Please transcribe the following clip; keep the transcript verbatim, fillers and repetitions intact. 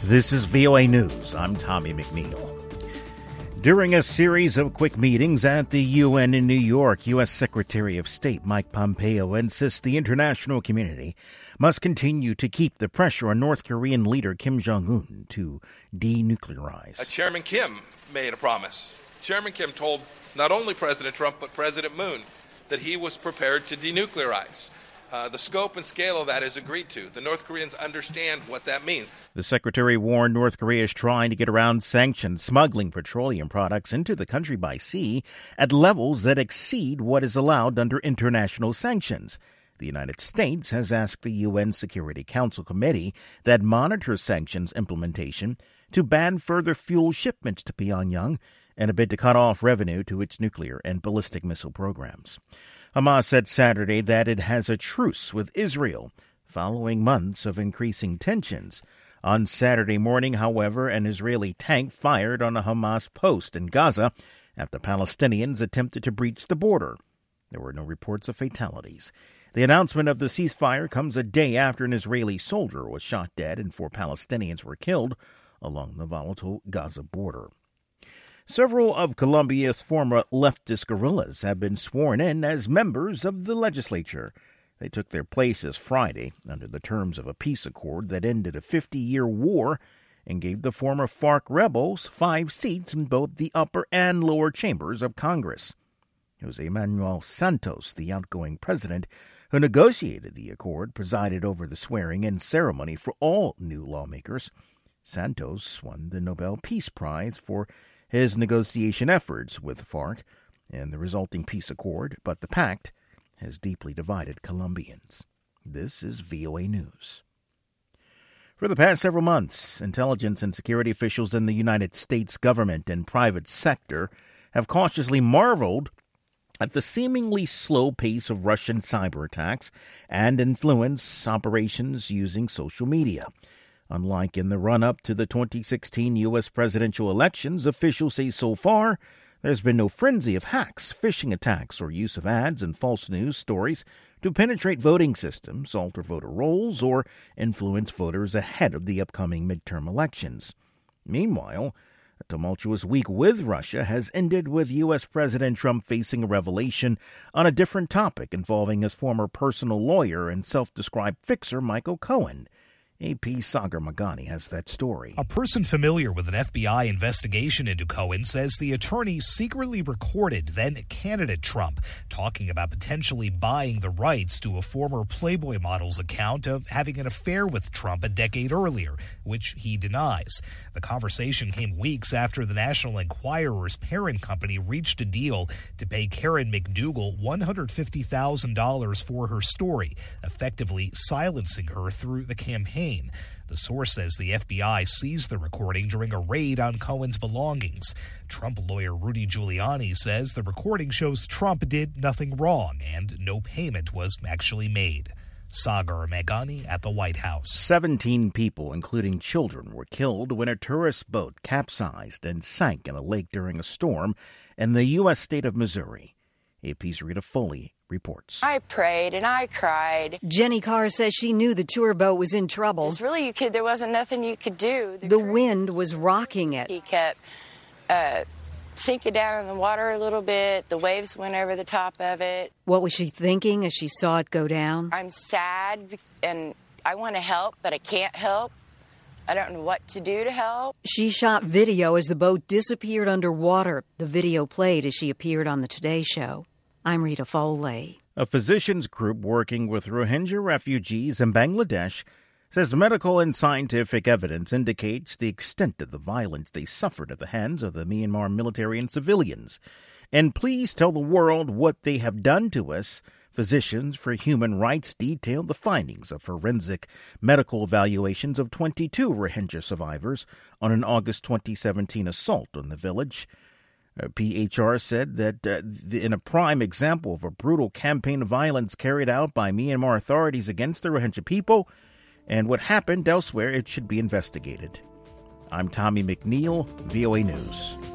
This is V O A News. I'm Tommy McNeil. During a series of quick meetings at the U N in New York, U S. Secretary of State Mike Pompeo insists the international community must continue to keep the pressure on North Korean leader Kim Jong-un to denuclearize. Uh, Chairman Kim made a promise. Chairman Kim told not only President Trump but President Moon that he was prepared to denuclearize. Uh, the scope and scale of that is agreed to. The North Koreans understand what that means. The secretary warned North Korea is trying to get around sanctions, smuggling petroleum products into the country by sea at levels that exceed what is allowed under international sanctions. The United States has asked the U N Security Council committee that monitors sanctions implementation to ban further fuel shipments to Pyongyang in a bid to cut off revenue to its nuclear and ballistic missile programs. Hamas said Saturday that it has a truce with Israel following months of increasing tensions. On Saturday morning, however, an Israeli tank fired on a Hamas post in Gaza after Palestinians attempted to breach the border. There were no reports of fatalities. The announcement of the ceasefire comes a day after an Israeli soldier was shot dead and four Palestinians were killed along the volatile Gaza border. Several of Colombia's former leftist guerrillas have been sworn in as members of the legislature. They took their places Friday under the terms of a peace accord that ended a fifty-year war and gave the former FARC rebels five seats in both the upper and lower chambers of Congress. Jose Manuel Santos, the outgoing president who negotiated the accord, presided over the swearing-in ceremony for all new lawmakers. Santos won the Nobel Peace Prize for his negotiation efforts with FARC and the resulting peace accord, but the pact has deeply divided Colombians. This is V O A News. For the past several months, intelligence and security officials in the United States government and private sector have cautiously marveled at the seemingly slow pace of Russian cyber attacks and influence operations using social media. Unlike in the run-up to the twenty sixteen U S presidential elections, officials say so far there's been no frenzy of hacks, phishing attacks, or use of ads and false news stories to penetrate voting systems, alter voter rolls, or influence voters ahead of the upcoming midterm elections. Meanwhile, a tumultuous week with Russia has ended with U S. President Trump facing a revelation on a different topic involving his former personal lawyer and self-described fixer Michael Cohen. A P Sagar Magani has that story. A person familiar with an F B I investigation into Cohen says the attorney secretly recorded then-candidate Trump talking about potentially buying the rights to a former Playboy model's account of having an affair with Trump a decade earlier, which he denies. The conversation came weeks after the National Enquirer's parent company reached a deal to pay Karen McDougal one hundred fifty thousand dollars for her story, effectively silencing her through the campaign. The source says the F B I seized the recording during a raid on Cohen's belongings. Trump lawyer Rudy Giuliani says the recording shows Trump did nothing wrong and no payment was actually made. Sagar Magani at the White House. Seventeen people, including children, were killed when a tourist boat capsized and sank in a lake during a storm in the U S state of Missouri. A P's Rita Foley reports. I prayed and I cried. Jenny Carr says she knew the tour boat was in trouble. Just really, you could. There wasn't nothing you could do. The, the wind was rocking it. He kept uh, sinking down in the water a little bit. The waves went over the top of it. What was she thinking as she saw it go down? I'm sad and I want to help, but I can't help. I don't know what to do to help. She shot video as the boat disappeared underwater. The video played as she appeared on the Today Show. I'm Rita Foley. A physicians group working with Rohingya refugees in Bangladesh says medical and scientific evidence indicates the extent of the violence they suffered at the hands of the Myanmar military and civilians. And please tell the world what they have done to us. Physicians for Human Rights detailed the findings of forensic medical evaluations of twenty-two Rohingya survivors on an August twenty seventeen assault on the village. Uh, P H R said that uh, the, in a prime example of a brutal campaign of violence carried out by Myanmar authorities against the Rohingya people, and what happened elsewhere, it should be investigated. I'm Tommy McNeil, V O A News.